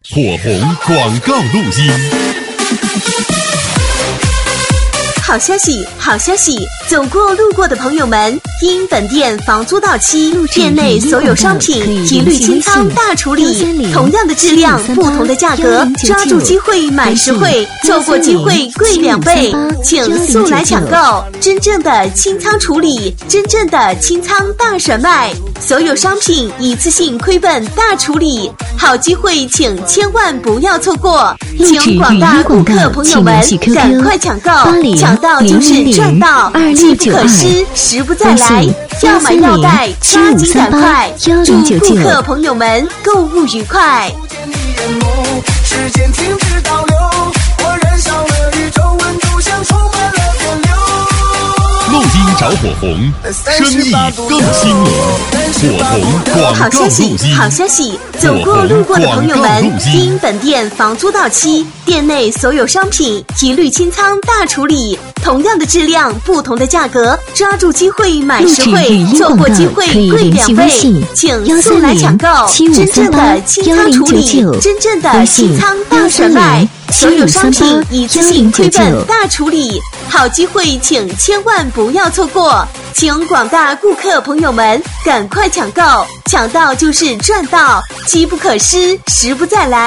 火红广告录音。 好消息，好消息！走过路过的朋友们，因本店房租到期，店内所有商品一律清仓大处理，同样的质量，不同的价格，抓住机会买实惠，错过机会贵2倍，请速来抢购！真正的清仓处理，真正的清仓大甩卖，所有商品一次性亏本大处理，好机会请千万不要错过！请广大顾客朋友们赶快抢购，抢到就是赚到，机不可失，时不再来，要买要带，抓紧赶快！祝顾客朋友们购物愉快！ 时间停止倒流，我燃烧了宇宙温度，像充满了电流。 录音找火红，生意更兴隆。火红广好消告录息， 音。 好消息！走过路过的朋友们，因本店房租到期，店内所有商品一律清仓大处理，同样的质量，不同的价格，抓住机会买实惠，错过机会贵2倍，请速来抢购！真正的清仓处理，真正的清仓大甩卖，所有商品一次性亏本大处理，好机会请千万不要错过！请广大顾客朋友们赶快抢购，抢到就是赚到，机不可失，时不再来。